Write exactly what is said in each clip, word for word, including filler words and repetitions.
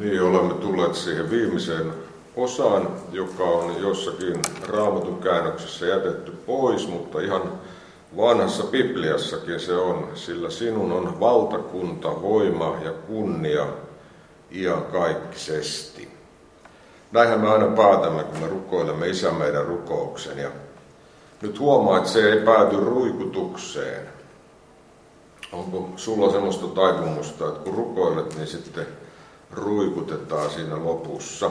Niin, olemme tulleet siihen viimeiseen osaan, joka on jossakin Raamatun käännöksessä jätetty pois, mutta ihan vanhassa Bibliassakin se on, sillä sinun on valtakunta, voima ja kunnia iankaikkisesti. Näinhän me aina päätämme, kun me rukoilemme Isä meidän rukouksen. Ja nyt huomaa, että se ei pääty ruikutukseen. Onko sulla semmoista taipumusta, että kun rukoilet, niin sitten ruikutetaan siinä lopussa?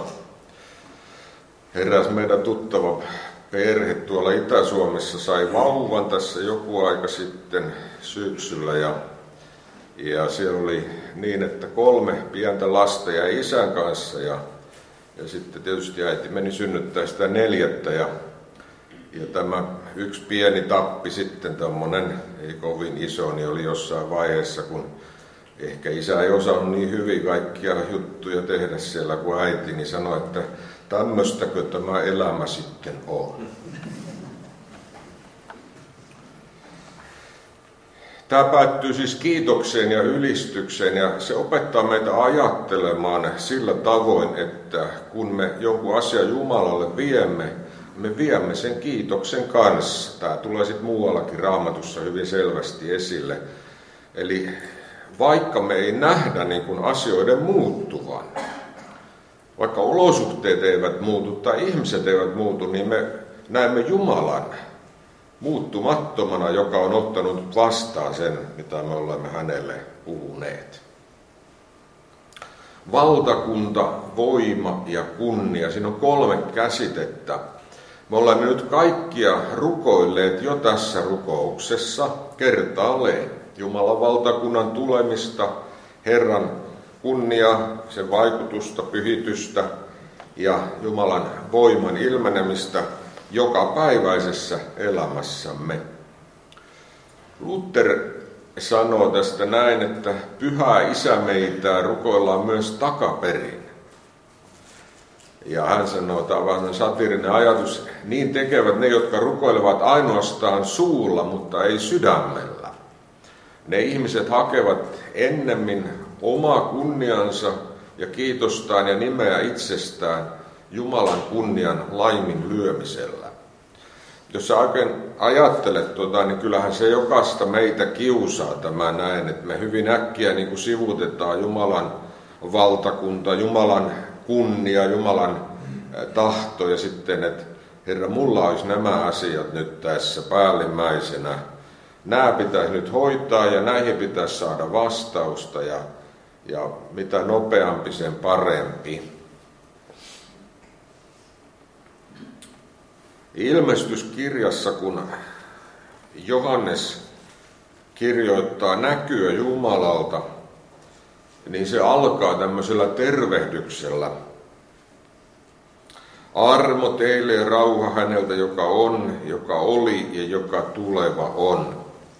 Eräs meidän tuttava perhe tuolla Itä-Suomessa sai vauvan tässä joku aika sitten syksyllä. Ja, ja siellä oli niin, että kolme pientä lasta jäi isän kanssa. Ja, ja sitten tietysti äiti meni synnyttää sitä neljättä. Ja, ja tämä yksi pieni tappi sitten, tämmöinen ei kovin iso, niin oli jossain vaiheessa, kun ehkä isä ei osannut niin hyvin kaikkia juttuja tehdä siellä kuin äiti, niin sanoi, että tämmöistäkö tämä elämä sitten on. Tämä päättyy siis kiitokseen ja ylistykseen, ja se opettaa meitä ajattelemaan sillä tavoin, että kun me jonkun asian Jumalalle viemme, me viemme sen kiitoksen kanssa. Tämä tulee sitten muuallakin Raamatussa hyvin selvästi esille. Eli vaikka me ei nähdä niin kuin asioiden muuttuvan, vaikka olosuhteet eivät muutu tai ihmiset eivät muutu, niin me näemme Jumalan muuttumattomana, joka on ottanut vastaan sen, mitä me olemme hänelle puhuneet. Valtakunta, voima ja kunnia. Siinä on kolme käsitettä. Me olemme nyt kaikkia rukoilleet jo tässä rukouksessa kertaalleen. Jumalan valtakunnan tulemista, Herran kunnia, sen vaikutusta, pyhitystä ja Jumalan voiman ilmenemistä jokapäiväisessä elämässämme. Luther sanoo tästä näin, että Pyhä Isä meitä rukoillaan myös takaperin. Ja hän sanoo, tämä on vähän satiirinen ajatus, niin tekevät ne, jotka rukoilevat ainoastaan suulla, mutta ei sydämellä. Ne ihmiset hakevat ennemmin omaa kunniansa ja kiitostaan ja nimeä itsestään Jumalan kunnian laiminlyömisellä. Jos sä oikein ajattelet tuota, niin kyllähän se jokaista meitä kiusaa tämä näin, että me hyvin äkkiä niin kuin sivutetaan Jumalan valtakunta, Jumalan kunnia, Jumalan tahto ja sitten, että Herra, mulla olisi nämä asiat nyt tässä päällimmäisenä. Nämä pitäisi nyt hoitaa ja näihin pitäisi saada vastausta ja, ja mitä nopeampi sen parempi. Ilmestyskirjassa, kun Johannes kirjoittaa näkyä Jumalalta, niin se alkaa tämmöisellä tervehdyksellä. Armo teille ja rauha häneltä, joka on, joka oli ja joka tuleva on.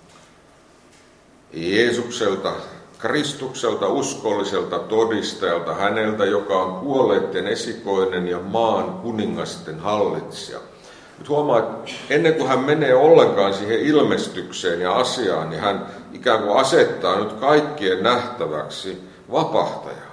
Jeesukselta, Kristukselta, uskolliselta todistajalta, häneltä, joka on kuolleiden esikoinen ja maan kuningasten hallitsija. Nyt huomaa, että ennen kuin hän menee ollenkaan siihen ilmestykseen ja asiaan, niin hän ikään kuin asettaa nyt kaikkien nähtäväksi vapahtajan.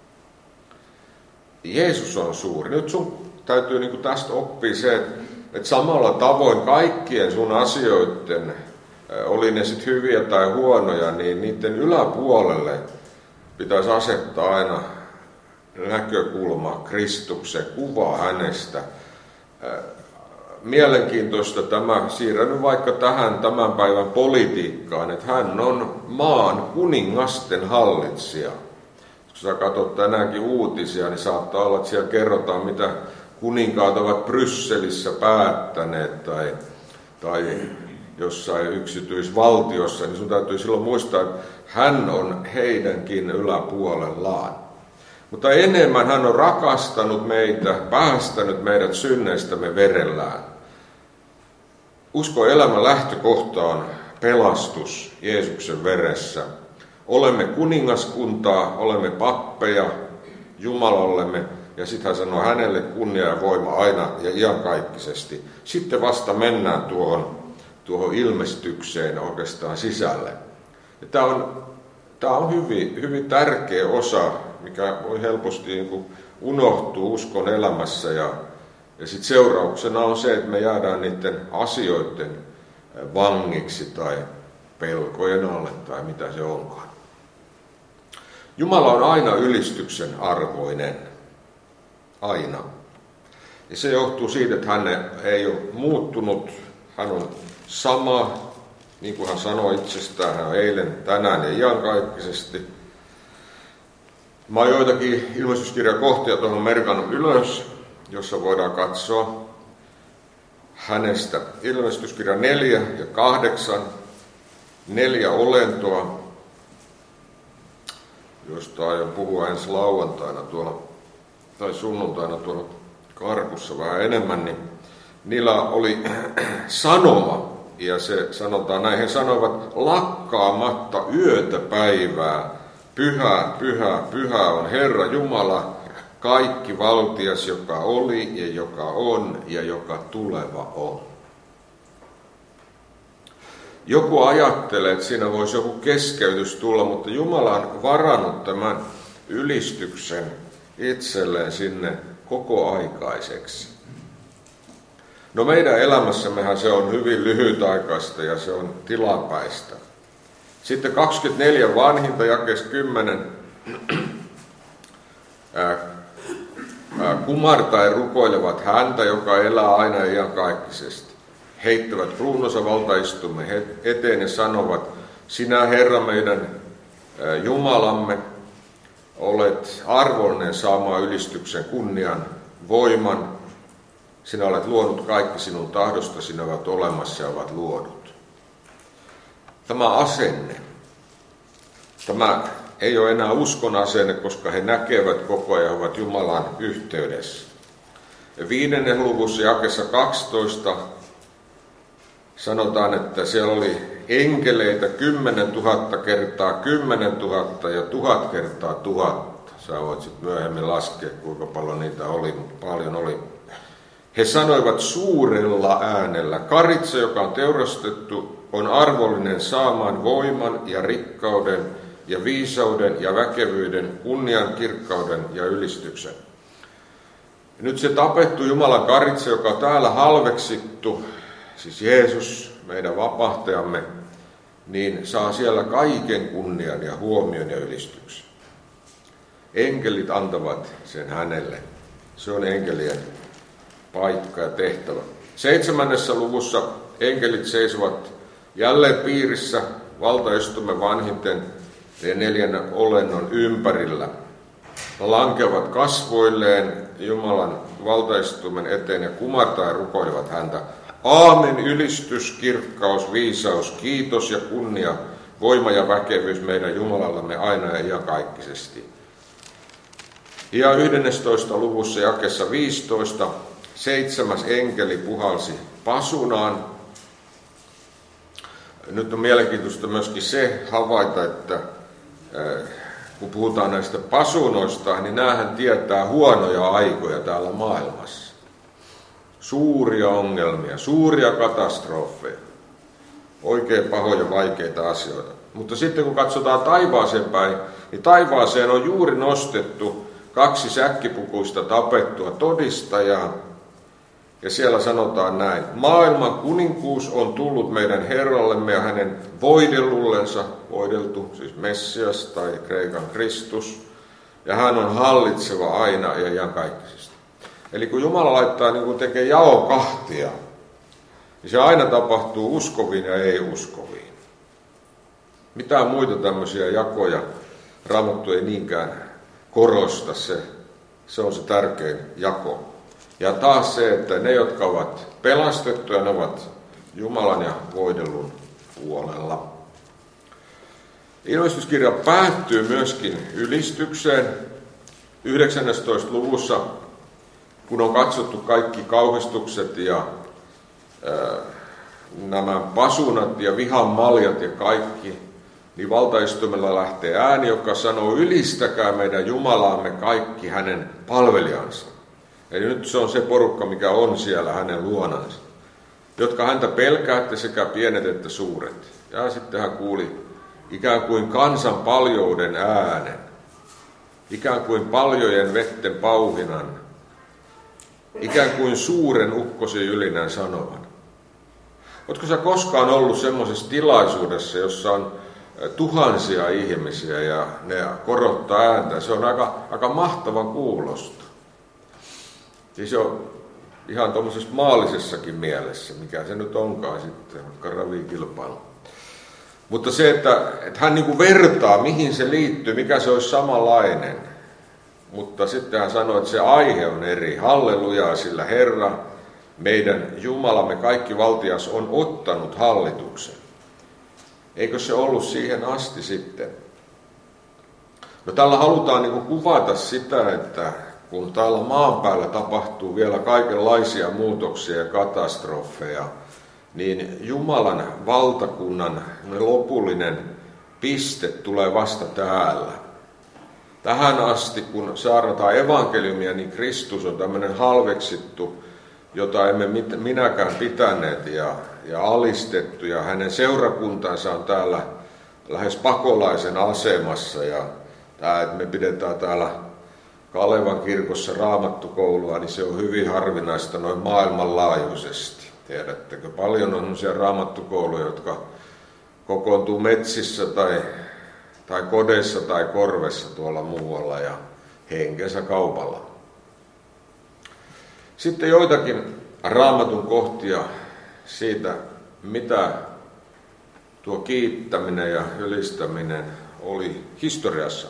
Jeesus on suuri. Nyt sun täytyy niin kuin tästä oppia se, että, että samalla tavoin kaikkien sun asioiden, oli ne sitten hyviä tai huonoja, niin niiden yläpuolelle pitäisi asettaa aina näkökulma Kristuksen, kuva hänestä. Mielenkiintoista tämä, siirrän nyt vaikka tähän tämän päivän politiikkaan, että hän on maan kuningasten hallitsija. Kun sä katsot tänäänkin uutisia, niin saattaa olla, että siellä kerrotaan, mitä kuninkaat ovat Brysselissä päättäneet tai, tai jossain yksityisvaltiossa, niin sun täytyy silloin muistaa, että hän on heidänkin yläpuolellaan. Mutta enemmän hän on rakastanut meitä, päästänyt meidät synneistämme verellään. Usko elämän lähtökohta on pelastus Jeesuksen veressä. Olemme kuningaskuntaa, olemme pappeja Jumalallemme, ja sitten hän sanoo hänelle kunnia ja voima aina ja iankaikkisesti. Sitten vasta mennään tuohon, tuohon ilmestykseen oikeastaan sisälle. Ja tämä on, tämä on hyvin, hyvin tärkeä osa mikä voi helposti niin kuin unohtua uskon elämässä. Ja, ja sitten seurauksena on se, että me jäädään niiden asioiden vangiksi tai pelkojen alle tai mitä se onkaan. Jumala on aina ylistyksen arvoinen. Aina. Ja se johtuu siitä, että hän ei ole muuttunut. Hän on sama, niin kuin hän sanoi itsestään, hän on eilen, tänään ja iankaikkisesti. Mä oon joitakin ilmestyskirjakohtia tuohon merkannut ylös, jossa voidaan katsoa hänestä. Ilmestyskirja neljä ja kahdeksan, neljä olentoa, josta aion puhua ensi lauantaina tuolla, tai sunnuntaina tuolla Karkussa vähän enemmän, niin niillä oli sanoma, ja se sanotaan näin, he sanoivat lakkaamatta yötä päivää, pyhä, pyhä, pyhä on Herra Jumala, kaikki valtias, joka oli ja joka on ja joka tuleva on. Joku ajattelee, että siinä voisi joku keskeytys tulla, mutta Jumala on varannut tämän ylistyksen itselleen sinne kokoaikaiseksi. No meidän elämässämmehän se on hyvin lyhytaikaista ja se on tilapäistä. Sitten kaksikymmentäneljä vanhinta jakees kymmenen. Kumartaen rukoilevat häntä, joka elää aina iankaikkisesti. Heittävät kruununsa valtaistumme eteen ja sanovat, sinä Herra meidän Jumalamme, olet arvollinen saamaan ylistyksen, kunnian, voiman. Sinä olet luonut kaikki sinun tahdostasi, ne ovat olemassa ja ovat luodut. Tämä asenne, tämä ei ole enää uskon asenne, koska he näkevät koko ajan, ovat Jumalan yhteydessä. Ja viidennen luvussa jakeessa kaksitoista sanotaan, että siellä oli enkeleitä kymmenen tuhatta kertaa kymmenen tuhatta ja tuhat kertaa tuhatta. Sä voit sitten myöhemmin laskea, kuinka paljon niitä oli, mutta paljon oli. He sanoivat suurella äänellä, karitsa, joka on teurastettu, on arvollinen saamaan voiman ja rikkauden ja viisauden ja väkevyyden, kunnian, kirkkauden ja ylistyksen. Ja nyt se tapettu Jumalan karitsa, joka on täällä halveksittu, siis Jeesus, meidän vapahtajamme, niin saa siellä kaiken kunnian ja huomion ja ylistyksen. Enkelit antavat sen hänelle. Se on enkelien paikka ja tehtävä. Seitsemännessä luvussa enkelit seisovat jälleen piirissä valtaistumme vanhinten ja neljännen olennon ympärillä. Lankevat kasvoilleen Jumalan valtaistumen eteen ja kumartaa ja rukoilevat häntä. Aamen, ylistys, kirkkaus, viisaus, kiitos ja kunnia, voima ja väkevyys meidän Jumalallamme aina ja iankaikkisesti. Ja yhdennestoista luvussa jakeessa viisitoista seitsemäs enkeli puhalsi pasunaan. Nyt on mielenkiintoista myöskin se havaita, että kun puhutaan näistä pasunoista, niin näähän tietää huonoja aikoja täällä maailmassa. Suuria ongelmia, suuria katastrofeja, oikein pahoja vaikeita asioita. Mutta sitten kun katsotaan taivaaseen päin, niin taivaaseen on juuri nostettu kaksi säkkipukuista tapettua todistajaa. Ja siellä sanotaan näin, maailman kuninkuus on tullut meidän Herrallemme ja hänen voidellullensa, voideltu, siis Messias tai Kreikan Kristus, ja hän on hallitseva aina ja iankaikkisesti. Eli kun Jumala laittaa, niin kun tekee jao kahtia, niin se aina tapahtuu uskoviin ja ei-uskoviin. Mitään muita tämmöisiä jakoja Raamattu ei niinkään korosta, se, se on se tärkein jako. Ja taas se, että ne, jotka ovat pelastettuja, ne ovat Jumalan ja voidellun puolella. Ilmestyskirja päättyy myöskin ylistykseen yhdeksännentoista luvussa, kun on katsottu kaikki kauhistukset ja ää, nämä pasunat ja vihan maljat ja kaikki, niin valtaistumella lähtee ääni, joka sanoo, ylistäkää meidän Jumalaamme kaikki hänen palvelijansa. Eli nyt se on se porukka, mikä on siellä hänen luonansa, jotka häntä pelkäätte sekä pienet että suuret. Ja sitten hän kuuli ikään kuin kansan paljouden äänen. ikään kuin paljojen vetten pauhinan, ikään kuin suuren ukkosen ylinän sanovan. Oletko sä koskaan ollut semmoisessa tilaisuudessa, jossa on tuhansia ihmisiä ja ne korottaa ääntä? Se on aika, aika mahtavan kuulosta. Siis on ihan tuommoisessa maallisessakin mielessä, mikä se nyt onkaan sitten, vaikka ravikilpailu. Mutta se, että, että hän niin kuin vertaa, mihin se liittyy, mikä se olisi samanlainen. Mutta sitten hän sanoi, että se aihe on eri. Hallelujaa, sillä Herra, meidän Jumalamme kaikki valtias on ottanut hallituksen. Eikö se ollut siihen asti sitten? No tällä halutaan niin kuin kuvata sitä, että kun täällä maan päällä tapahtuu vielä kaikenlaisia muutoksia ja katastrofeja, niin Jumalan valtakunnan lopullinen piste tulee vasta täällä. Tähän asti, kun saarnataan evankeliumia, niin Kristus on tämmöinen halveksittu, jota emme minäkään pitäneet ja, ja alistettu. Ja hänen seurakuntansa on täällä lähes pakolaisen asemassa. Ja tämä, että me pidetään täällä Kalevan kirkossa raamattukoulua, niin se on hyvin harvinaista noin maailmanlaajuisesti. Tiedättekö, paljon on sellaisia raamattukouluja, jotka kokoontuu metsissä tai, tai kodeissa tai korvessa tuolla muualla ja henkensä kaupalla. Sitten joitakin raamatun kohtia siitä, mitä tuo kiittäminen ja ylistäminen oli historiassa.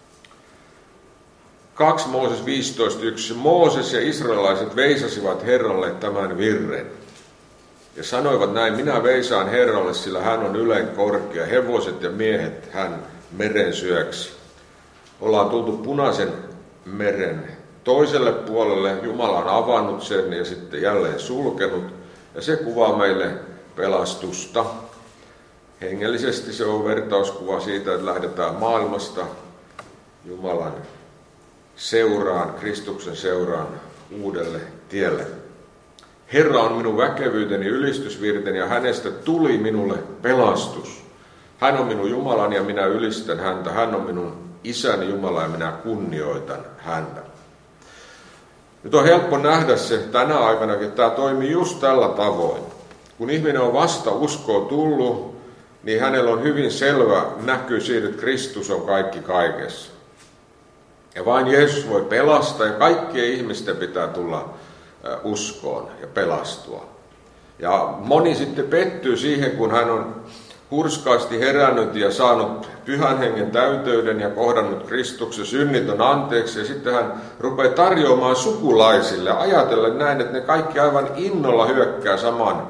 kaksi Mooses viisitoista yksi. Mooses ja israelaiset veisasivat Herralle tämän virren. Ja sanoivat näin, minä veisaan Herralle, sillä hän on ylen korkea, hevoset ja miehet hän meren syöksi. Ollaan tultu Punaisen meren toiselle puolelle, Jumala on avannut sen ja sitten jälleen sulkenut. Ja se kuvaa meille pelastusta. Hengellisesti se on vertauskuva siitä, että lähdetään maailmasta Jumalan seuraan, Kristuksen seuraan uudelle tielle. Herra on minun väkevyyteni, ylistysvirteni ja hänestä tuli minulle pelastus. Hän on minun Jumalani ja minä ylistän häntä. Hän on minun isäni Jumala ja minä kunnioitan häntä. Nyt on helppo nähdä se tänä aikanakin, että tämä toimii just tällä tavoin. Kun ihminen on vasta uskoon tullut, niin hänellä on hyvin selvä näky siitä, että Kristus on kaikki kaikessa. Ja vain Jeesus voi pelastaa ja kaikkien ihmisten pitää tulla uskoon ja pelastua. Ja moni sitten pettyy siihen, kun hän on hurskaasti herännyt ja saanut pyhän hengen täyteyden ja kohdannut Kristuksen synnit anteeksi. Ja sitten hän rupeaa tarjoamaan sukulaisille, ajatellen näin, että ne kaikki aivan innolla hyökkää saman,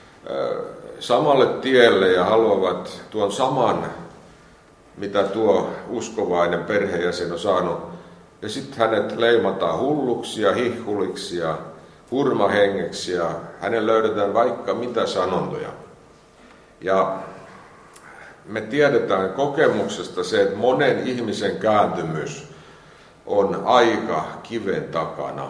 samalle tielle ja haluavat tuon saman, mitä tuo uskovainen perheenjäsen on saanut. Ja sitten hänet leimataan hulluksi ja hihhuliksi ja hurmahengeksi ja hänen löydetään vaikka mitä sanontoja. Ja me tiedetään kokemuksesta se, että monen ihmisen kääntymys on aika kiven takana.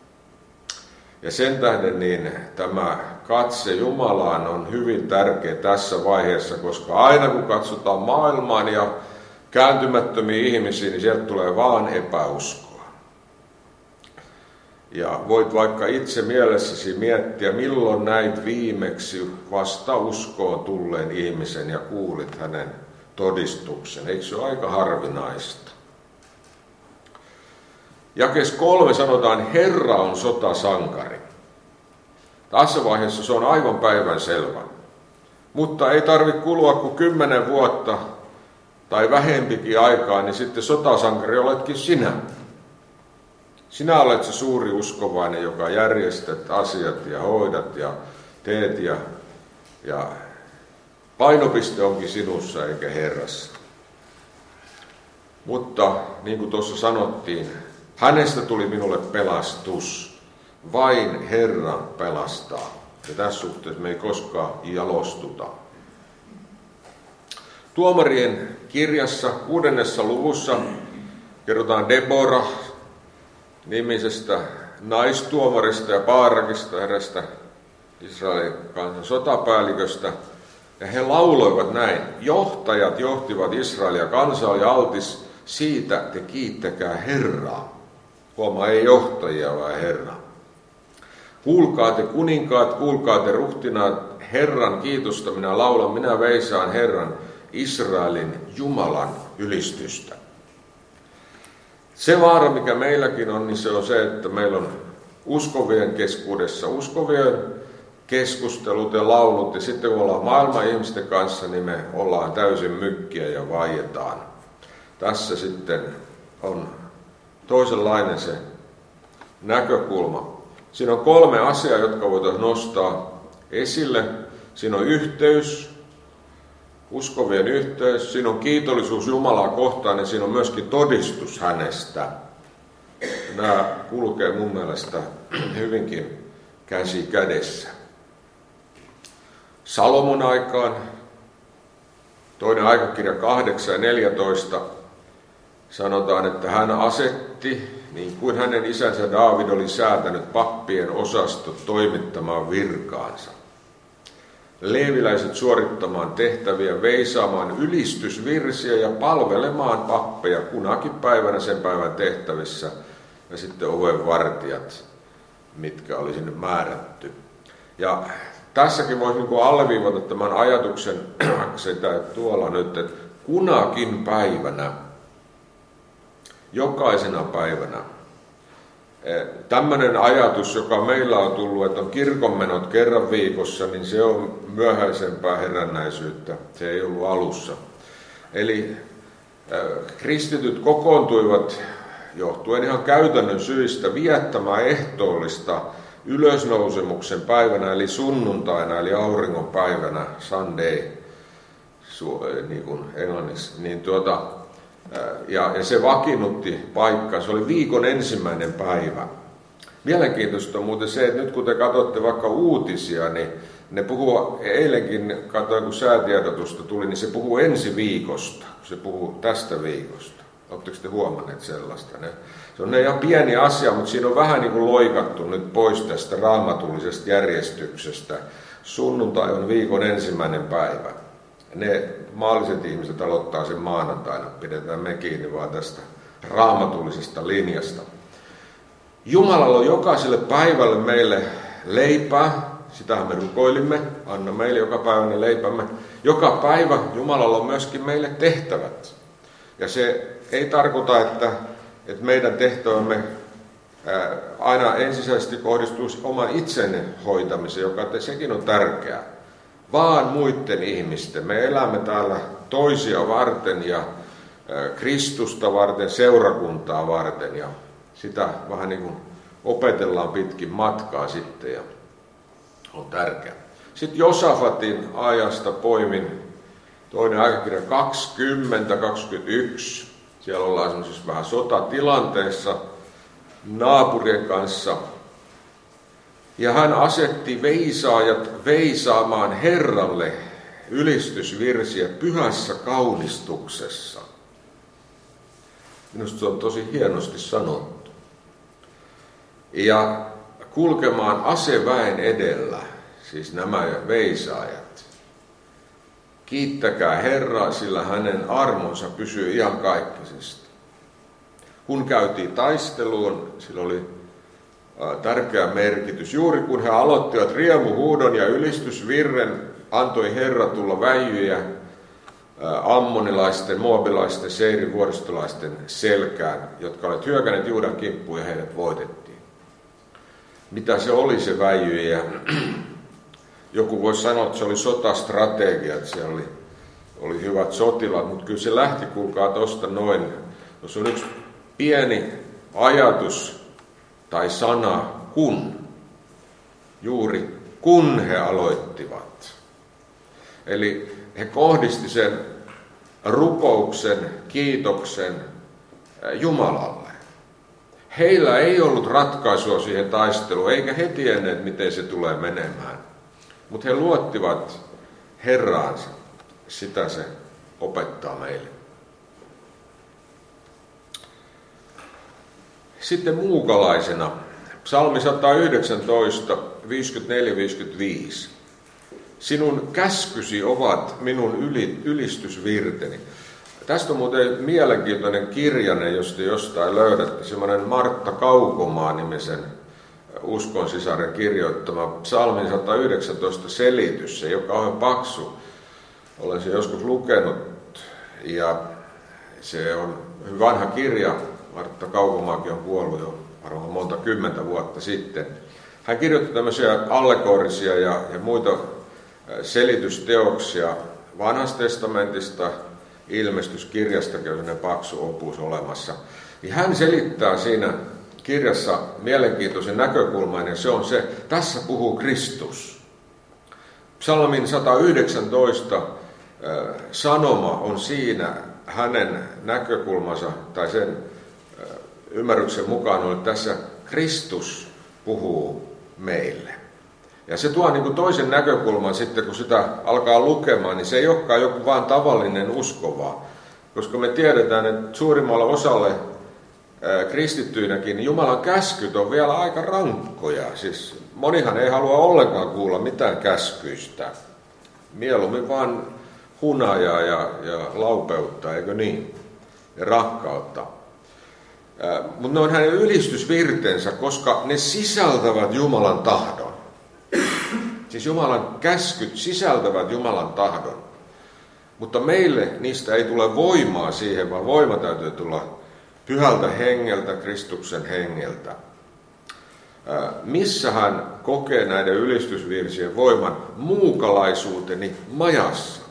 Ja sen tähden niin tämä katse Jumalaan on hyvin tärkeä tässä vaiheessa, koska aina kun katsotaan maailmaan ja kääntymättömiä ihmisiä, niin sieltä tulee vaan epäuskoa. Ja voit vaikka itse mielessäsi miettiä, milloin näit viimeksi vasta uskoon tulleen ihmisen ja kuulit hänen todistuksen. Eikö se ole aika harvinaista? Jakeessa kolme sanotaan, Herra on sotasankari. Tässä vaiheessa se on aivan päivänselvä. Mutta ei tarvitse kulua kuin kymmenen vuotta tai vähempikin aikaa, niin sitten sotasankari oletkin sinä. Sinä olet se suuri uskovainen, joka järjestät asiat ja hoidat ja teet ja, ja painopiste onkin sinussa eikä Herrassa. Mutta niin kuin tuossa sanottiin, hänestä tuli minulle pelastus. Vain Herra pelastaa. Ja tässä suhteessa me ei koskaan jalostuta. Tuomarien kirjassa kuudennessa luvussa kerrotaan Debora nimisestä naistuomarista ja Baarakista, erästä Israelin kansan sotapäälliköstä. Ja he lauloivat näin. Johtajat johtivat Israelia, kansa oli altis siitä te kiittäkää Herraa. Huomaa, ei johtajia, vaan Herraa. Kuulkaa te kuninkaat, kuulkaa te ruhtinaat, Herran kiitosta minä laulan, minä veisaan Herran, Israelin Jumalan ylistystä. Se vaara, mikä meilläkin on, niin se on se, että meillä on uskovien keskuudessa uskovien keskustelut ja laulut, ja sitten kun ollaan maailman ihmisten kanssa, niin me ollaan täysin mykkiä ja vaietaan. Tässä sitten on toisenlainen se näkökulma. Siinä on kolme asiaa, jotka voitaisiin nostaa esille. Siinä on yhteys, uskovien yhteys, siinä on kiitollisuus Jumalaa kohtaan ja siinä on myöskin todistus hänestä. Nämä kulkee mun mielestä hyvinkin käsi kädessä. Salomon aikaan, toinen aikakirja kahdeksan ja neljätoista, sanotaan, että hän asetti, niin kuin hänen isänsä Daavid oli säätänyt, pappien osastot toimittamaan virkaansa. Leeviläiset suorittamaan tehtäviä, veisaamaan ylistysvirsiä ja palvelemaan pappeja kunakin päivänä sen päivän tehtävissä. Ja sitten oven vartijat, mitkä oli sinne määrätty. Ja tässäkin voisi niin alleviivata tämän ajatuksen, sitä tuolla nyt, että kunakin päivänä, jokaisena päivänä, tämmöinen ajatus, joka meillä on tullut, että on kirkonmenot kerran viikossa, niin se on myöhäisempää herännäisyyttä. Se ei ollut alussa. Eli kristityt kokoontuivat johtuen ihan käytännön syistä viettämään ehtoollista ylösnousemuksen päivänä, eli sunnuntaina, eli auringon päivänä, Sunday, niin kuin englanniksi, niin tuota, Ja, ja se vakiinnutti paikkaa. Se oli viikon ensimmäinen päivä. Mielenkiintoista on muuten se, että nyt kun te katsotte vaikka uutisia, niin ne puhuu, eilenkin katsoin kun säätiedotusta tuli, niin se puhuu ensi viikosta. Se puhuu tästä viikosta. Oletteko te huomanneet sellaista? Ne, se on ne ihan pieni asia, mutta siinä on vähän niin kuin loikattu nyt pois tästä raamatullisesta järjestyksestä. Sunnuntai on viikon ensimmäinen päivä. Ne maalliset ihmiset aloittaa sen maanantaina, pidetään me kiinni vaan tästä raamatullisesta linjasta. Jumalalla on jokaiselle päivälle meille leipää, sitähän me rukoilimme, anna meille joka päivänä leipämme. Joka päivä Jumalalla on myöskin meille tehtävät. Ja se ei tarkoita, että, että meidän tehtävämme ää, aina ensisijaisesti kohdistuisi oman itsenne hoitamiseen, joka sekin on tärkeää. Vaan muiden ihmisten. Me elämme täällä toisia varten ja Kristusta varten, seurakuntaa varten ja sitä vähän niin kuin opetellaan pitkin matkaa sitten ja on tärkeää. Sitten Josafatin ajasta poimin toinen aikakirja kaksikymmentä kaksikymmentäyksi. Siellä ollaan semmoisessa vähän sotatilanteessa naapurien kanssa. Ja hän asetti veisaajat veisaamaan Herralle ylistysvirsiä pyhässä kaunistuksessa. Minusta se on tosi hienosti sanottu. Ja kulkemaan aseväen edellä, siis nämä veisaajat. Kiittäkää Herraa, sillä hänen armonsa pysyy iankaikkisesti. Kun käytiin taisteluun, sillä oli tärkeä merkitys. Juuri kun he aloittivat riemuhuudon ja ylistysvirren, antoi Herra tulla väijyjä ammonilaisten, moabilaisten, seirin vuoristolaisten selkään, jotka olivat hyökänneet Juudan kimppuun ja heidät voitettiin. Mitä se oli se väijyjä? Joku voisi sanoa, että se oli sotastrategia, että siellä oli, oli hyvät sotilaat, mutta kyllä se lähti, kuulkaa tuosta noin. Jos on yksi pieni ajatus tai sana kun, juuri kun he aloittivat. Eli he kohdisti sen rukouksen, kiitoksen Jumalalle. Heillä ei ollut ratkaisua siihen taisteluun, eikä he tienneet, miten se tulee menemään. Mutta he luottivat Herraansa. Sitä se opettaa meille. Sitten muukalaisena, psalmi sata yhdeksäntoista, viisikymmentäneljä viisikymmentäviisi. Sinun käskysi ovat minun yli, ylistysvirteni. tästä on muuten mielenkiintoinen kirjanen, jos te jostain löydätte, semmoinen Martta Kaukomaa-nimisen uskonsisaren kirjoittama psalmin sata yhdeksäntoista selitys. Se ei ole kauhean paksu. Olen sen joskus lukenut ja se on vanha kirja. Martta Kaukomaakin on kuollut jo varmaan monta kymmentä vuotta sitten. Hän kirjoitti tämmöisiä allegorisia ja, ja muita selitysteoksia Vanhasta testamentista, ilmestyskirjastakin on sellainen paksu opus olemassa. Niin hän selittää siinä kirjassa mielenkiintoisen näkökulman, ja se on se, tässä puhuu Kristus. Psalmin sata yhdeksäntoista äh, sanoma on siinä hänen näkökulmansa, tai sen äh, ymmärryksen mukaan on, että tässä Kristus puhuu meille. Ja se tuo niin kuin toisen näkökulman sitten, kun sitä alkaa lukemaan, niin se ei olekaan joku vaan tavallinen uskova. Koska me tiedetään, että suurimmalla osalle ää, kristittyinäkin niin Jumalan käskyt on vielä aika rankkoja. Siis monihan ei halua ollenkaan kuulla mitään käskyistä. Mieluummin vaan hunajaa ja, ja laupeutta, eikö niin? Ja rakkautta. Mutta ne on hänen ylistysvirteensä, koska ne sisältävät Jumalan tahdon. Siis Jumalan käskyt sisältävät Jumalan tahdon. Mutta meille niistä ei tule voimaa siihen, vaan voima täytyy tulla pyhältä hengeltä, Kristuksen hengeltä. Missä hän kokee näiden ylistysvirsien voiman? Muukalaisuuteni majassa.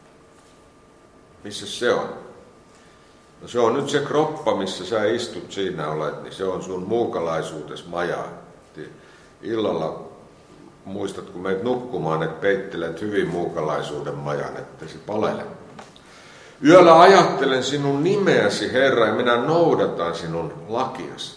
Missä se on? No se on nyt se kroppa, missä sä istut siinä olet, niin se on sun muukalaisuutes maja. Illalla muistat, kun menet nukkumaan, että peittelet hyvin muukalaisuuden majan, ettei se palele. Yöllä ajattelen sinun nimeäsi, Herra, ja minä noudatan sinun lakiasi.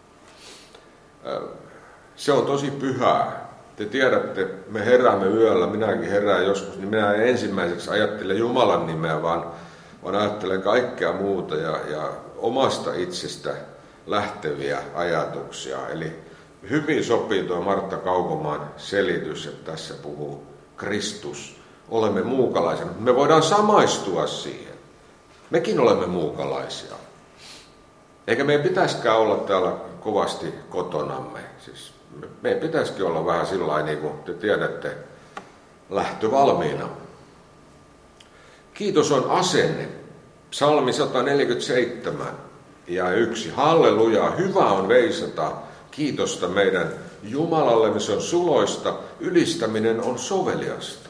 Se on tosi pyhää. Te tiedätte, me heräämme yöllä, minäkin herään joskus, niin minä en ensimmäiseksi ajattele Jumalan nimeä, vaan, vaan ajattelen kaikkea muuta ja, ja omasta itsestä lähteviä ajatuksia. Eli hyvin sopii tuo Martta Kaukomaan selitys, että tässä puhuu Kristus. Olemme muukalaisia. Me voidaan samaistua siihen. Mekin olemme muukalaisia. Eikä meidän pitäisikään olla täällä kovasti kotonamme. Siis meidän pitäisikin olla vähän sillä lailla, niin kuin te tiedätte, lähtö valmiina. Kiitos on asenne. Psalmi sata neljäkymmentäseitsemän ja yksi. Halleluja, hyvä on veisata kiitosta meidän Jumalallemme, se on suloista, ylistäminen on soveliasta.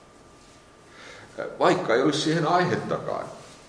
Vaikka ei olisi siihen aihettakaan.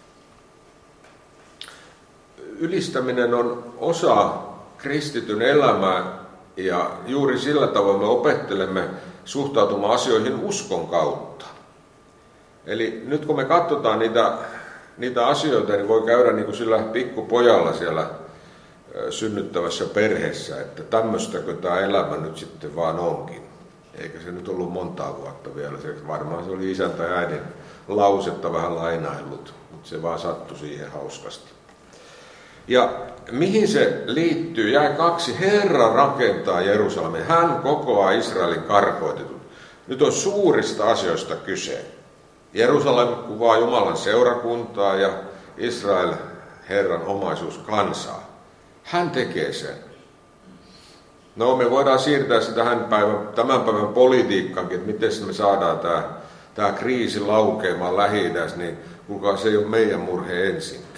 Ylistäminen on osa kristityn elämää ja juuri sillä tavoin me opettelemme suhtautumaan asioihin uskon kautta. Eli nyt kun me katsotaan niitä, niitä asioita, niin voi käydä niin kuin sillä pikkupojalla siellä synnyttävässä perheessä, että tämmöistäkö tämä elämä nyt sitten vaan onkin. Eikä se nyt ollut montaa vuotta vielä. Se, varmaan se oli isän tai äidin lausetta vähän lainaillut, mutta se vaan sattui siihen hauskasti. Ja mihin se liittyy? Jäi kaksi. Herra rakentaa Jerusalemin. Hän kokoaa Israelin karkoitetut. Nyt on suurista asioista kyse. Jerusalem kuvaa Jumalan seurakuntaa ja Israel Herran omaisuus kansaa. Hän tekee sen. No, me voidaan siirtää sitä tähän päivän, tämän päivän politiikkaankin, että miten me saadaan tämä, tämä kriisi laukeamaan Lähi-idässä, niin kuulkaa, se ei ole meidän murhe ensinkään.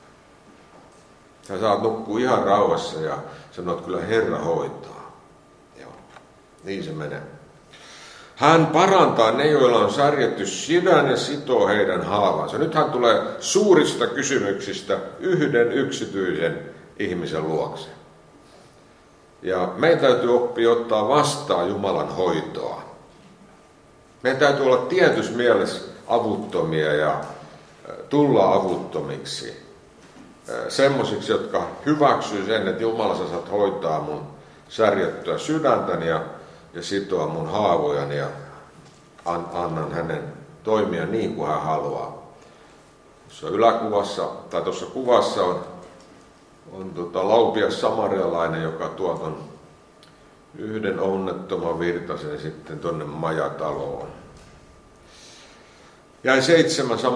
Sä saat nukkua ihan rauhassa ja sanot, että kyllä Herra hoitaa. Joo, niin se menee. Hän parantaa ne, joilla on särjetty sydän ja sitoo heidän haavansa. Nyt hän tulee suurista kysymyksistä yhden yksityisen ihmisen luokse. Ja meidän täytyy oppia ottaa vastaan Jumalan hoitoa. Meidän täytyy olla tietyssä mielessä avuttomia ja tulla avuttomiksi. Semmoisiksi, jotka hyväksyy sen, että Jumala sä saat hoitaa mun särjettyä sydäntäni ja, ja sitoa mun haavojani ja an, annan hänen toimia niin kuin hän haluaa. Tuossa yläkuvassa, tai tuossa kuvassa on On tota, laupias samarialainen, joka tuo ton yhden onnettoman virtasen sitten tonne majataloon. Jäi seitsemän sama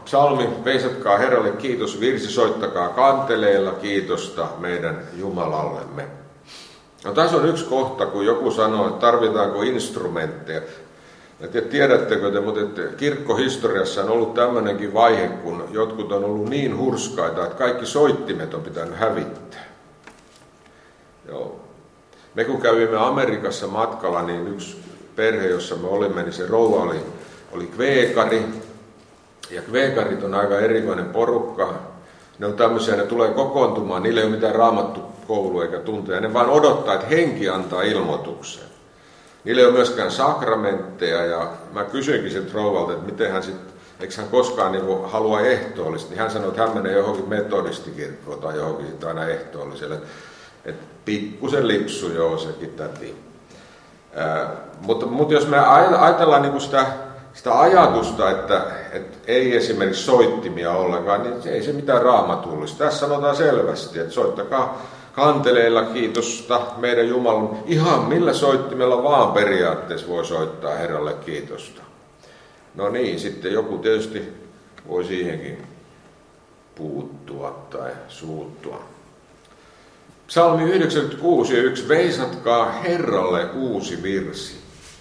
psalmi, veisatkaa Herralle kiitos, virsi, soittakaa kanteleilla kiitosta meidän Jumalallemme. No, tässä on yksi kohta, kun joku sanoo, että tarvitaanko instrumentteja. Ja tiedättekö te, mutta että kirkkohistoriassa on ollut tämmöinenkin vaihe, kun jotkut on ollut niin hurskaita, että kaikki soittimet on pitänyt hävittää. Joo. Me kun kävimme Amerikassa matkalla, niin yksi perhe, jossa me olimme, niin se rouva oli, oli kveekari. Ja kveekarit on aika erikoinen porukka. Ne on tämmöisiä, ne tulee kokoontumaan, niillä ei ole mitään raamattu koulu eikä tunteja. Ne vaan odottaa, että henki antaa ilmoituksen. Niillä ei ole myöskään sakramentteja, ja mä kysyinkin siltä rouvalta, että miten hän sitten, eikö hän koskaan niin kuin halua ehtoollista, niin hän sanoi, että hän menee johonkin metodistikirkkoon tai johonkin sitten aina ehtoolliselle. Että pikkusen lipsu joo sekin täti. Ää, mutta, mutta jos me ajatellaan niin kuin sitä, sitä ajatusta, että, että ei esimerkiksi soittimia ollenkaan, niin ei se mitään raamatullista. Tässä sanotaan selvästi, että soittakaa kanteleilla kiitosta meidän Jumalan. Ihan millä soittimella vaan periaatteessa voi soittaa Herralle kiitosta. No niin, sitten joku tietysti voi siihenkin puuttua tai suuttua. Psalmi yhdeksänkymmentäkuusi yksi. Veisatkaa Herralle uusi virsi.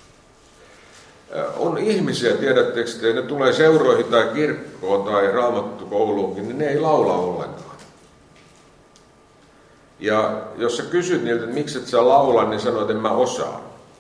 On ihmisiä, tiedättekö, että ne tulee seuroihin tai kirkkoon tai raamattukouluunkin, niin ne ei laula ollenkaan. Ja jos sä kysyt niiltä, että miksi et sä laula, niin sanoit, että en mä osaa.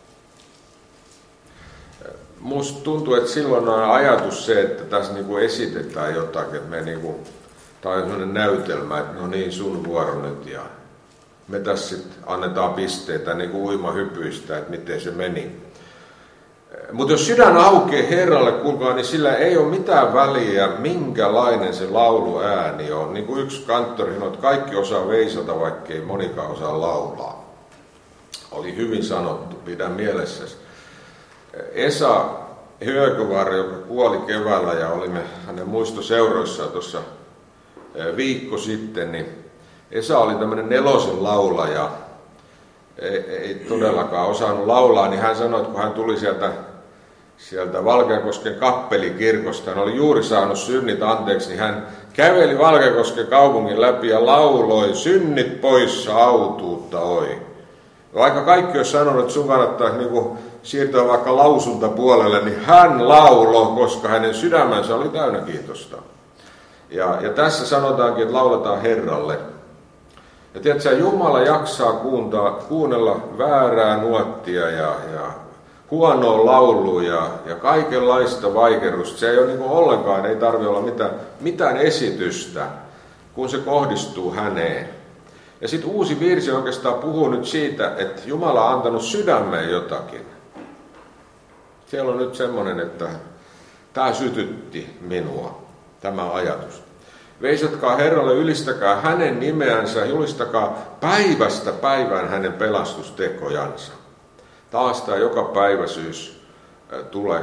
Musta tuntuu, että silloin on ajatus se, että tässä niinku esitetään jotakin, että me niinku, tai on sellainen näytelmä, että no niin, sun vuoro nyt ja me tässä sitten annetaan pisteitä niin kuin uimahypyistä, että miten se meni. Mutta jos sydän aukeaa Herralle, kuulkaa, niin sillä ei ole mitään väliä, minkälainen se lauluääni on. Niin kuin yksi kanttori sanoi, että kaikki osaa veisata, vaikkei monikaan osaa laulaa. Oli hyvin sanottu, pidä mielessäsi. Esa Hyökyvaara, joka kuoli keväällä ja olimme hänen muistoseuroissaan tuossa viikko sitten, niin Esa oli tämmöinen nelosen laulaja, ei, ei todellakaan osannut laulaa, niin hän sanoi, että kun hän tuli sieltä, sieltä Valkeakosken kappelikirkosta, hän oli juuri saanut synnit anteeksi, niin hän käveli Valkeakosken kaupungin läpi ja lauloi, synnit poissa autuutta oi. Vaikka kaikki olisi sanonut, että sun kannattaisi niin kuin siirtyä vaikka lausuntapuolelle, niin hän lauloi, koska hänen sydämensä oli täynnä kiitosta. Ja, ja tässä sanotaankin, että lauletaan Herralle. Ja tiedätkö, Jumala jaksaa kuuntaa, kuunnella väärää nuottia ja, ja huonoa laulua ja, ja kaikenlaista vaikerusta. Se ei ole niin kuin ollenkaan, ei tarvitse olla mitään, mitään esitystä, kun se kohdistuu häneen. Ja sitten uusi virsi oikeastaan puhuu nyt siitä, että Jumala on antanut sydämeen jotakin. Siellä on nyt semmoinen, että tämä sytytti minua, tämä ajatus. Veisatkaa Herralle, ylistäkää hänen nimeänsä, julistakaa päivästä päivään hänen pelastustekojansa. Taas tämä jokapäiväisyys tulee.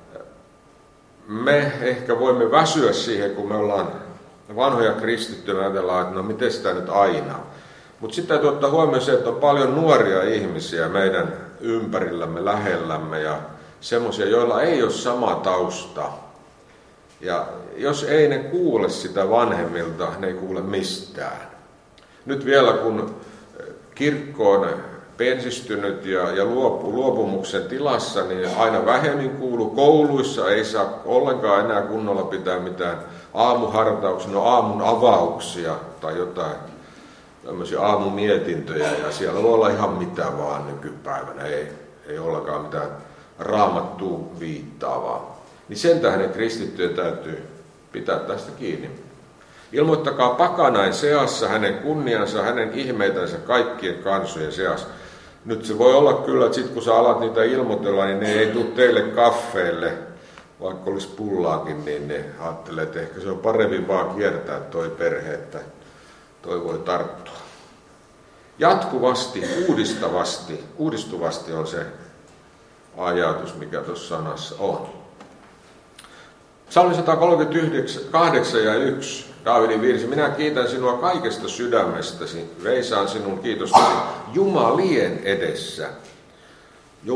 Me ehkä voimme väsyä siihen, kun me ollaan vanhoja kristittyjä, ajatellaan, että no miten sitä nyt aina. Mutta sitten täytyy ottaa huomioon se, että on paljon nuoria ihmisiä meidän ympärillämme, lähellämme ja semmoisia, joilla ei ole sama tausta. Ja jos ei ne kuule sitä vanhemmilta, ne ei kuule mistään. Nyt vielä kun kirkko on pensistynyt ja, ja luopu, luopumuksen tilassa, niin aina vähemmän kuuluu. Kouluissa ei saa ollenkaan enää kunnolla pitää mitään aamuhartauksia, no aamun avauksia tai jotain tämmöisiä aamumietintöjä. Ja siellä voi olla ihan mitä vaan nykypäivänä, ei, ei ollenkaan mitään raamattuun viittaavaa. Niin sen tähden kristittyjen täytyy pitää tästä kiinni. Ilmoittakaa pakanain seassa hänen kunniansa, hänen ihmeitänsä kaikkien kansojen seassa. Nyt se voi olla kyllä, että sit kun sä alat niitä ilmoitella, niin ne ei tule teille kaffeille, vaikka olisi pullaakin, niin ne ajattelee, että ehkä se on parempi vaan kiertää toi perhe, että toi voi tarttua. Jatkuvasti, uudistavasti, uudistuvasti on se ajatus, mikä tuossa sanassa on. Psalmi sata kolmekymmentäkahdeksan ja yksi, Daavidin virsi. Minä kiitän sinua kaikesta sydämestäsi, veisaan sinun kiitostasi jumalien edessä.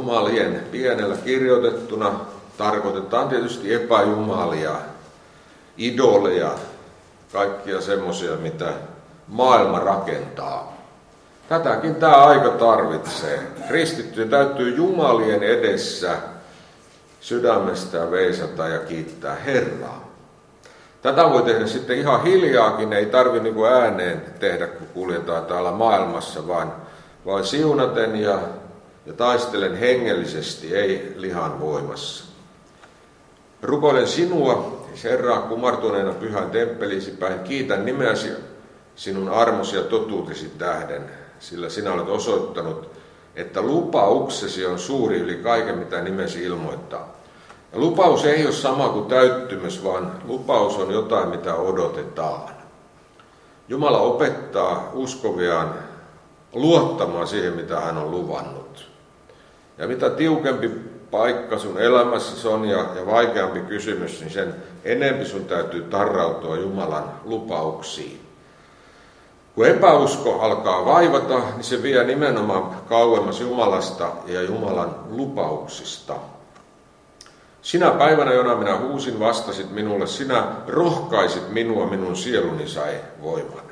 Jumalien pienellä kirjoitettuna tarkoitetaan tietysti epäjumalia. idoleja, kaikkia semmoisia, mitä maailma rakentaa. Tätäkin tämä aika tarvitsee. Kristittyjen täytyy Jumalien edessä sydämestään veisata ja kiittää Herraa. Tätä voi tehdä sitten ihan hiljaakin, ei tarvitse niin kuin ääneen tehdä, kun kuljetaan täällä maailmassa, vaan, vaan siunaten ja, ja taistelen hengellisesti, ei lihan voimassa. Rukoilen sinua, Herraa, kumartuneena pyhän temppelisi päin, kiitän nimeäsi sinun armosi ja totuutesi tähden, sillä sinä olet osoittanut, että lupauksesi on suuri yli kaiken, mitä nimesi ilmoittaa. Ja lupaus ei ole sama kuin täyttymys, vaan lupaus on jotain, mitä odotetaan. Jumala opettaa uskoviaan luottamaan siihen, mitä hän on luvannut. Ja mitä tiukempi paikka sun elämässä on ja, ja vaikeampi kysymys, niin sen enemmän sun täytyy tarrautua Jumalan lupauksiin. Kun epäusko alkaa vaivata, niin se vie nimenomaan kauemmas Jumalasta ja Jumalan lupauksista. Sinä päivänä, jona minä huusin, vastasit minulle, sinä rohkaisit minua, minun sieluni sai voiman.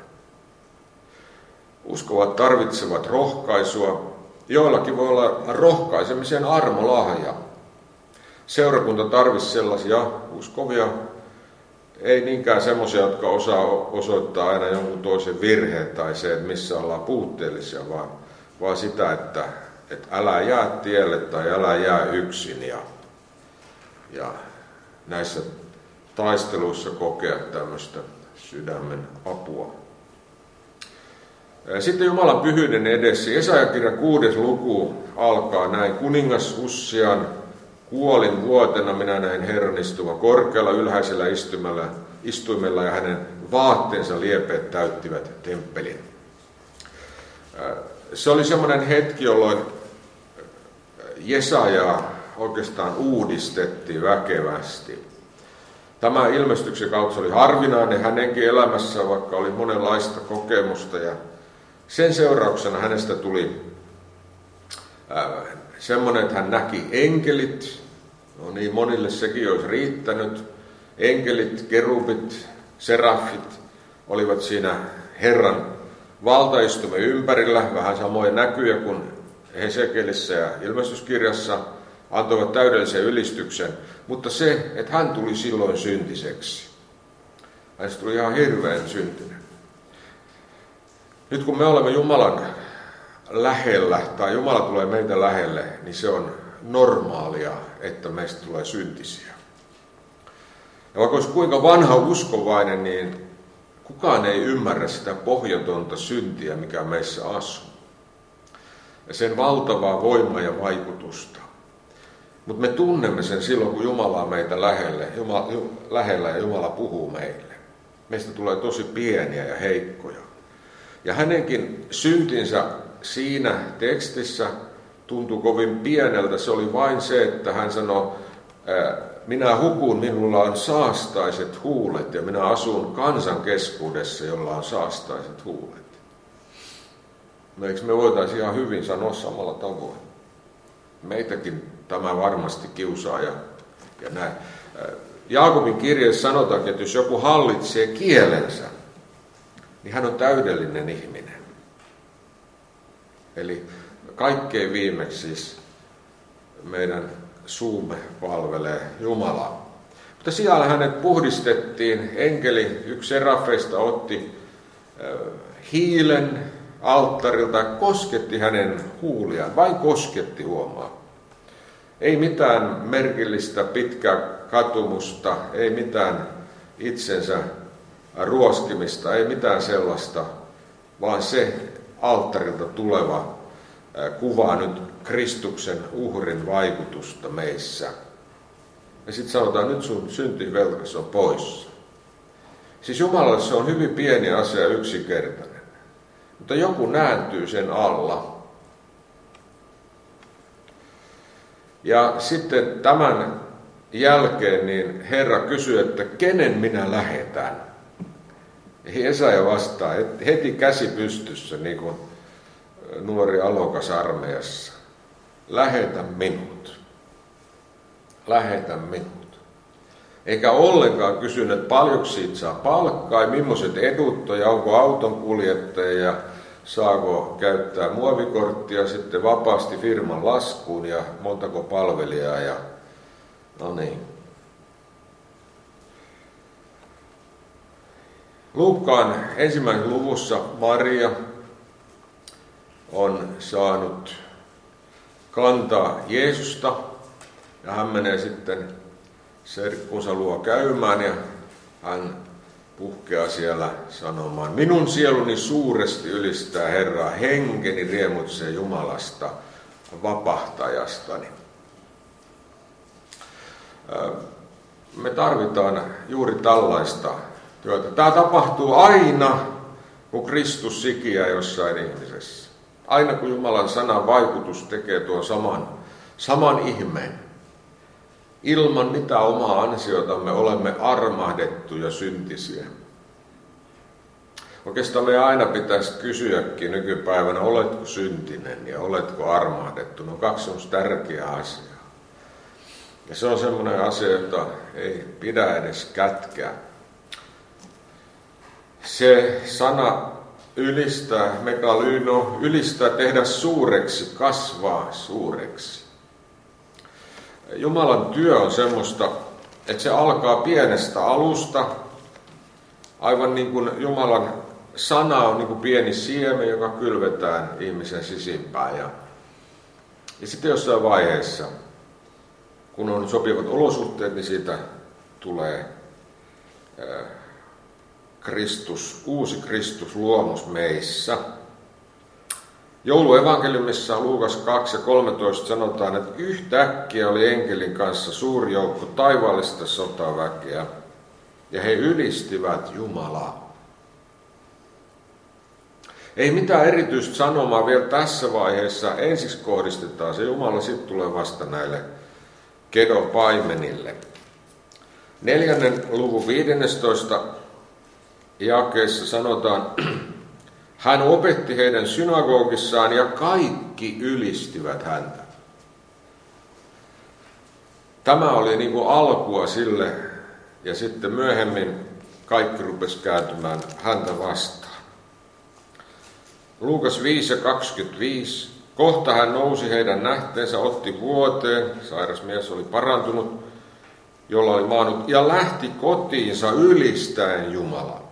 Uskovat tarvitsevat rohkaisua, joillakin voi olla rohkaisemisen armolahja. Seurakunta tarvitsee sellaisia uskovia, ei niinkään semmoisia, jotka osaa osoittaa aina jonkun toisen virheen tai se, että missä ollaan puutteellisia, vaan, vaan sitä, että, että älä jää tielle tai älä jää yksin ja, ja näissä taisteluissa kokea tämmöistä sydämen apua. Sitten Jumalan pyhyyden edessä. Jesaja-kirjan kuudes luku alkaa näin. Kuningas Ussian kuolin vuotena minä näin Herran istuvan korkealla ylhäisellä istumella, istuimella ja hänen vaatteensa liepeet täyttivät temppelin. Se oli semmoinen hetki, jolloin Jesajaa oikeastaan uudistettiin väkevästi. Tämä ilmestyksen kautta oli harvinainen hänenkin elämässä, vaikka oli monenlaista kokemusta. Ja sen seurauksena hänestä tuli äh, semmoinen, että hän näki enkelit. No niin, monille sekin olisi riittänyt. Enkelit, kerubit, serafit olivat siinä Herran valtaistumen ympärillä. Vähän samoja näkyjä kuin Hesekelissä ja ilmestyskirjassa. Antoivat täydellisen ylistyksen. Mutta se, että hän tuli silloin syntiseksi. Hänestä tuli ihan hirveän syntinen. Nyt kun me olemme Jumalan lähellä, tai Jumala tulee meitä lähelle, niin se on normaalia, että meistä tulee syntisiä. Ja vaikka olisi kuinka vanha uskovainen, niin kukaan ei ymmärrä sitä pohjatonta syntiä, mikä meissä asuu. Ja sen valtavaa voimaa ja vaikutusta. Mutta me tunnemme sen silloin, kun Jumala on meitä lähellä, Jumala, lähellä ja Jumala puhuu meille. Meistä tulee tosi pieniä ja heikkoja. Ja hänenkin syntinsä siinä tekstissä tuntui kovin pieneltä. Se oli vain se, että hän sanoi, minä hukun, minulla on saastaiset huulet ja minä asun kansan keskuudessa, jolla on saastaiset huulet. No, eikö me voitaisiin ihan hyvin sanoa samalla tavoin? Meitäkin tämä varmasti kiusaa ja, ja näin. Jaakobin kirjeessä sanotaankin, että jos joku hallitsee kielensä, niin hän on täydellinen ihminen. Eli kaikkein viimeksi siis meidän suumme palvelee Jumalaa. Mutta siellä hänet puhdistettiin. Enkeli, yksi serafeista, otti hiilen alttarilta ja kosketti hänen huuliaan. Vain kosketti, huomaa. Ei mitään merkillistä pitkää katumusta, ei mitään itsensä ruoskimista, ei mitään sellaista, vaan se alttarilta tuleva kuvaa nyt Kristuksen uhrin vaikutusta meissä. Ja sitten sanotaan, nyt sun syntivelkas on poissa. Siis Jumalalle se on hyvin pieni asia ja yksinkertainen. Mutta joku nääntyy sen alla. Ja sitten tämän jälkeen niin Herra kysyy, että kenen minä lähetän? Jesaja vastaa heti käsi pystyssä, niin kuin nuori alokas armeijassa. Lähetä minut. Lähetä minut. eikä ollenkaan kysynyt, paljonko siitä saa palkkaa ja millaiset edut on ja onko auton kuljettaja ja saako käyttää muovikorttia sitten vapaasti firman laskuun ja montako palvelijaa ja no niin. Luukkaan ensimmäisessä luvussa Maria on saanut kantaa Jeesusta ja hän menee sitten serkkunsa luo käymään ja hän puhkeaa siellä sanomaan, minun sieluni suuresti ylistää Herraa, henkeni riemuitsee Jumalasta, vapahtajastani. Me tarvitaan juuri tällaista työtä. Tämä tapahtuu aina, kun Kristus sikiää jossain ihmisessä. Aina kun Jumalan sanan vaikutus tekee tuon saman, saman ihmeen. Ilman mitä omaa ansiotamme olemme armahdettuja syntisiä. Oikeastaan me aina pitäisi kysyäkin nykypäivänä, oletko syntinen ja oletko armahdettu. No kaksi on tärkeää asiaa. Ja se on semmoinen asia, jota ei pidä edes kätkää. Se sana ylistää, megalyno, ylistää, tehdä suureksi, kasvaa suureksi. Jumalan työ on semmoista, että se alkaa pienestä alusta, aivan niin kuin Jumalan sana on niin kuin pieni siemen, joka kylvetään ihmisen sisimpään. Ja, ja sitten jossain vaiheessa, kun on sopivat olosuhteet, niin siitä tulee ää, Kristus, uusi Kristus luomus meissä. Jouluevankeliumissa Luukas kaksi ja kolmetoista sanotaan, että yhtäkkiä oli enkelin kanssa suuri joukko taivaallista sotaväkeä, ja he ylistivät Jumalaa. Ei mitään erityistä sanomaa vielä tässä vaiheessa. Ensiksi kohdistetaan se Jumala, sitten tulee vasta näille kedopaimenille. Neljännen luvun viidennestoista jakeessa sanotaan, hän opetti heidän synagogissaan ja kaikki ylistivät häntä. Tämä oli niin kuin alkua sille ja sitten myöhemmin kaikki rupesi kääntymään häntä vastaan. Luukas viisi ja kaksikymmentäviisi. Kohta hän nousi heidän nähteensä, otti vuoteen, sairas mies oli parantunut, jolla oli maannut, ja lähti kotiinsa ylistäen Jumalaa.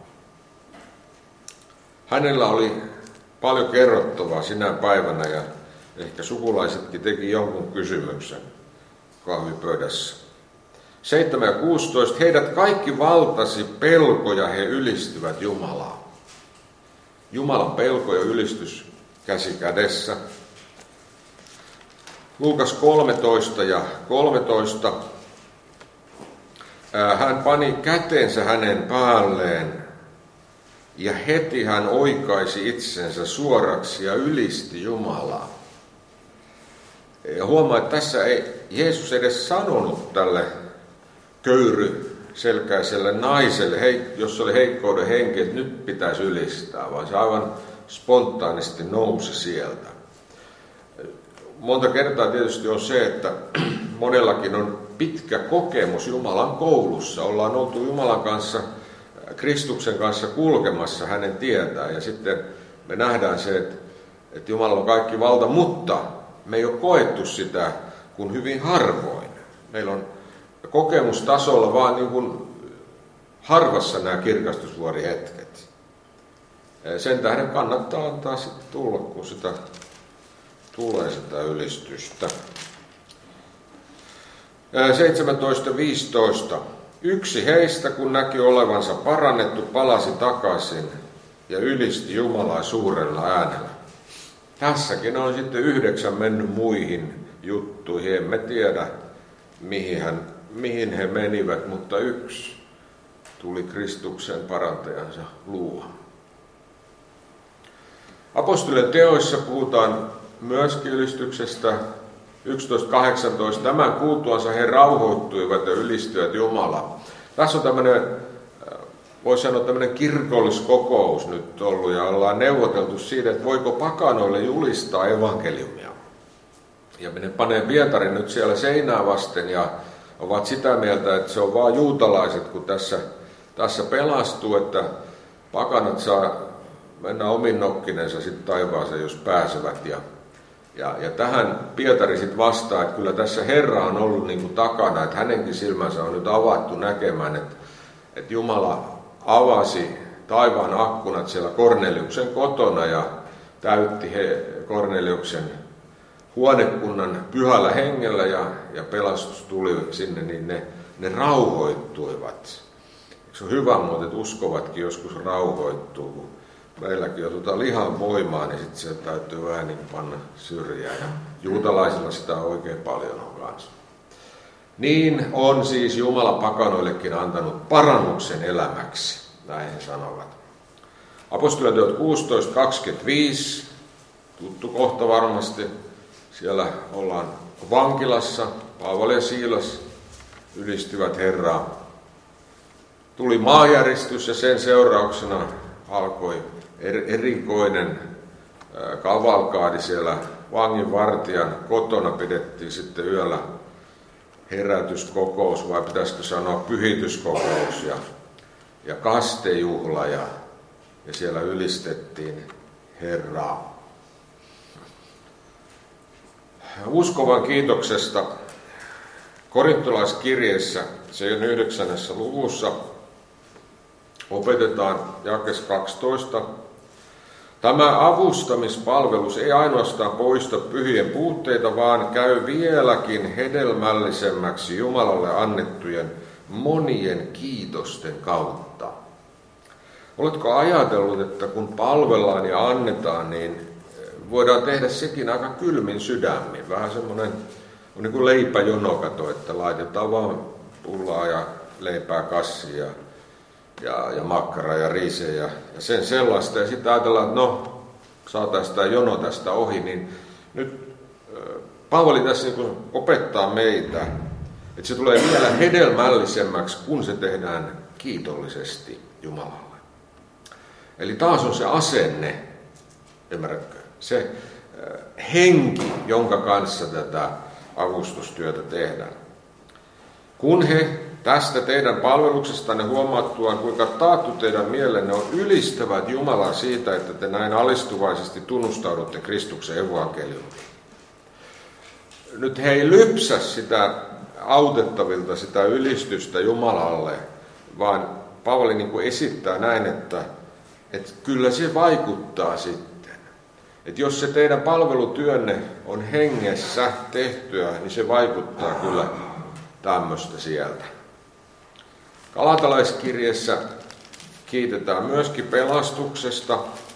Hänellä oli paljon kerrottavaa sinä päivänä ja ehkä sukulaisetkin teki jonkun kysymyksen kahvipöydässä. seitsemän ja kuusitoista. Heidät kaikki valtasi pelko ja he ylistivät Jumalaa. Jumalan pelko ja ylistys käsi kädessä. Luukas kolmetoista ja kolmetoista. Hän pani kätensä hänen päälleen ja heti hän oikaisi itsensä suoraksi ja ylisti Jumalaa. Ja huomaa, että tässä ei Jeesus edes sanonut tälle köyryselkäiselle naiselle, jos oli heikkouden henki, että nyt pitäisi ylistää, vaan se aivan spontaanisti nousi sieltä. Monta kertaa tietysti on se, että monellakin on pitkä kokemus Jumalan koulussa. Ollaan oltu Jumalan kanssa, Kristuksen kanssa kulkemassa hänen tietään ja sitten me nähdään se, että, että Jumala on kaikki valta, mutta me ei ole koettu sitä kuin hyvin harvoin. Meillä on kokemustasolla vaan niin kuin harvassa nämä kirkastusvuorihetket. Sen tähden kannattaa antaa sitten tulla, kun sitä tulee sitä ylistystä. seitsemäntoista viisitoista. Yksi heistä, kun näki olevansa parannettu, palasi takaisin ja ylisti Jumalaa suurella äänellä. Tässäkin on sitten yhdeksän mennyt muihin juttuihin. Emme tiedä, mihin, hän, mihin he menivät, mutta yksi tuli Kristuksen parantajansa luo. Apostolien teoissa puhutaan myöskin ylistyksestä. yksitoista kahdeksantoista. Tämän kuultuansa he rauhoittuivat ja ylistivät Jumalaa. Tässä on tämmöinen, voisi sanoa tämmöinen kirkolliskokous nyt ollut ja ollaan neuvoteltu siitä, että voiko pakanoille julistaa evankeliumia. Ja ne panee Pietarin nyt siellä seinää vasten ja ovat sitä mieltä, että se on vain juutalaiset, kun tässä, tässä pelastuu, että pakanat saa mennä omin nokkinensa sitten taivaaseen, jos pääsevät. Ja, ja, ja tähän Pietari sitten vastaa, että kyllä tässä Herra on ollut niin kuin takana, että hänenkin silmänsä on nyt avattu näkemään, että, että Jumala avasi taivaan akkunat siellä Korneliuksen kotona ja täytti he Korneliuksen huonekunnan pyhällä hengellä ja, ja pelastus tuli sinne, niin ne, ne rauhoittuivat. Se on hyvä muuten, että uskovatkin joskus rauhoittuu, kun meilläkin on tuota lihan voimaa, niin sitten se täytyy vähän niin panna syrjään. Ja juutalaisilla sitä oikein paljon on kanssa. Niin on siis Jumala pakanoillekin antanut parannuksen elämäksi, näin he sanovat. Apostoliteot kuusitoista kaksikymmentäviisi, tuttu kohta varmasti. Siellä ollaan vankilassa, Paavali ja Siilas ylistivät Herraa. Tuli maanjäristys ja sen seurauksena alkoi erikoinen kavalkaadi siellä vanginvartijan kotona. Pidettiin sitten yöllä herätyskokous, vai pitäisikö sanoa pyhityskokous ja, ja kastejuhla, ja, ja siellä ylistettiin Herraa. Uskovan kiitoksesta korintolaiskirjeessä, se on yhdeksännessä luvussa, opetetaan jakeessa kaksitoista. Tämä avustamispalvelus ei ainoastaan poista pyhien puutteita, vaan käy vieläkin hedelmällisemmäksi Jumalalle annettujen monien kiitosten kautta. Oletko ajatellut, että kun palvellaan ja annetaan, niin voidaan tehdä sekin aika kylmin sydämin. Vähän semmoinen on niin kuin leipäjono, kato, että laitetaan vaan pullaa ja leipää kassiin ja, ja, ja makkaraa ja riisejä ja, ja sen sellaista. Ja sitten ajatellaan, että no, saataisiin tämä jono tästä ohi, niin nyt Paavali tässä niin kuin opettaa meitä, että se tulee vielä hedelmällisemmäksi, kun se tehdään kiitollisesti Jumalalle. Eli taas on se asenne, ymmärrätkö? Se henki, jonka kanssa tätä avustustyötä tehdään. Kun he tästä teidän palveluksestanne huomattuaan, kuinka taattu teidän mielenne on, ylistävät Jumalaa siitä, että te näin alistuvaisesti tunnustaudutte Kristuksen evankeliumiin. Nyt he ei lypsä sitä autettavilta sitä ylistystä Jumalalle, vaan Paavali niin kuin esittää näin, että, että kyllä se vaikuttaa sitten. Että jos se teidän palvelutyönne on hengessä tehtyä, niin se vaikuttaa kyllä tämmöistä sieltä. Galatalaiskirjeessä kiitetään myöskin pelastuksesta,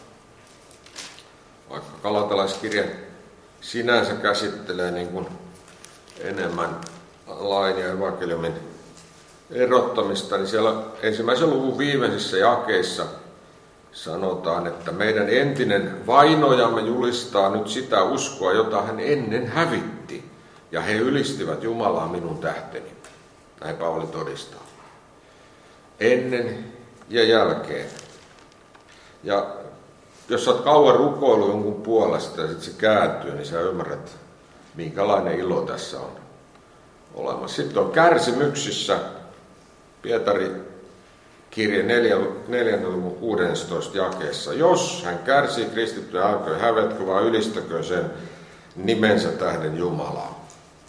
vaikka Galatalaiskirje sinänsä käsittelee niin kuin enemmän lain ja evankeliumin erottamista, niin siellä ensimmäisen luvun viimeisissä jakeissa sanotaan, että meidän entinen vainojamme julistaa nyt sitä uskoa, jota hän ennen hävitti, ja he ylistivät Jumalaa minun tähteni. Näin Paavali todistaa. Ennen ja jälkeen. Ja jos sä oot kauan rukoillut jonkun puolesta ja sitten se kääntyy, niin sä ymmärrät, minkälainen ilo tässä on olemassa. Sitten on kärsimyksissä, Pietari kirje neljännen luvun kuudennessatoista jakeessa. Jos hän kärsii kristittyä, älköön hävetkö, vaan ylistäkö sen nimensä tähden Jumalaa.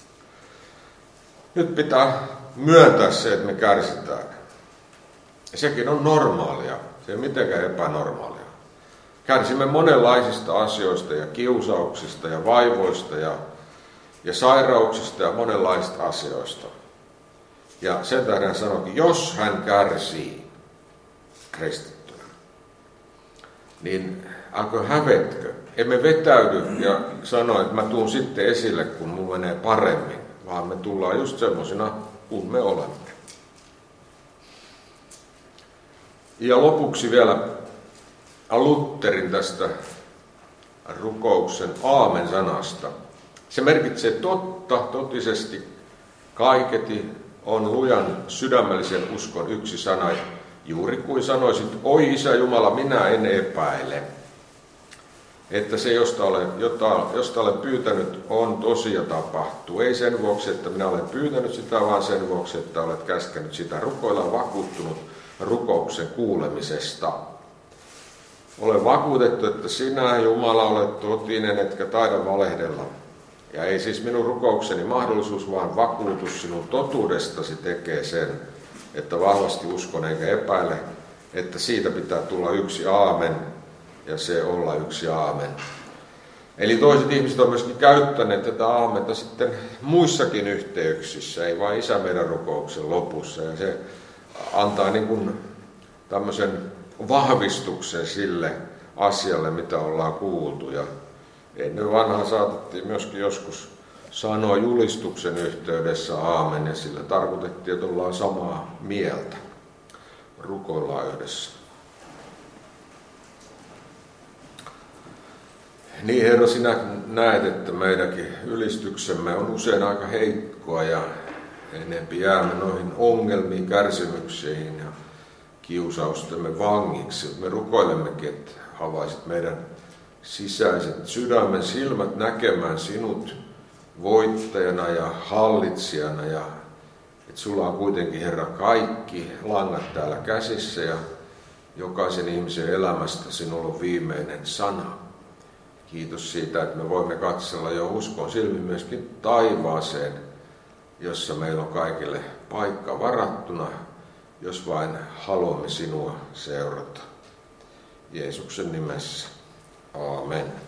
Nyt pitää myöntää se, että me kärsitään. Ja sekin on normaalia, se ei mitenkään epänormaalia. Kärsimme monenlaisista asioista ja kiusauksista ja vaivoista ja, ja sairauksista ja monenlaisista asioista. Ja sen tähden sanoikin, jos hän kärsii kristittynä, niin älkö hävetkö. Emme vetäydy ja sano, että mä tuun sitten esille, kun mun menee paremmin, vaan me tullaan just semmosina, kun me olemme. Ja lopuksi vielä Lutherin tästä rukouksen aamen-sanasta. Se merkitsee totta, totisesti, kaiketi on lujan sydämellisen uskon yksi sana, juuri kuin sanoisit, oi Isä Jumala, minä en epäile. että se, josta olen, jota, josta olen pyytänyt, on tosi ja tapahtuu. Ei sen vuoksi, että minä olen pyytänyt sitä, vaan sen vuoksi, että olet käskenyt sitä. Rukoilla on vakuuttunut rukouksen kuulemisesta. Olen vakuutettu, että sinä, Jumala, olet totinen, etkä taida valehdella. Ja ei siis minun rukoukseni mahdollisuus, vaan vakuutus sinun totuudestasi tekee sen, että vahvasti uskon eikä epäile, että siitä pitää tulla yksi aamen ja se olla yksi aamen. Eli toiset ihmiset ovat myöskin käyttäneet tätä aamenta sitten muissakin yhteyksissä, ei vain Isä meidän rukouksen lopussa. Ja se antaa niin kuin tämmöisen vahvistuksen sille asialle, mitä ollaan kuultu. Ja ennen vanhaa saatettiin myöskin joskus sanoa julistuksen yhteydessä aamen, ja sillä tarkoitettiin, että ollaan samaa mieltä. Rukoillaan yhdessä. Niin, Herra, sinä näet, että meidänkin ylistyksemme on usein aika heikkoa ja enempi jäämme noihin ongelmiin, kärsimyksiin ja kiusaustemme vangiksi. Me rukoilemmekin, että havaisit meidän sisäiset sydämen silmät näkemään sinut voittajana ja hallitsijana ja että sulla on kuitenkin, Herra, kaikki langat täällä käsissä ja jokaisen ihmisen elämästä sinulla on viimeinen sana. Kiitos siitä, että me voimme katsella jo uskon silmin myöskin taivaaseen, jossa meillä on kaikille paikka varattuna, jos vain haluamme sinua seurata. Jeesuksen nimessä. Aamen.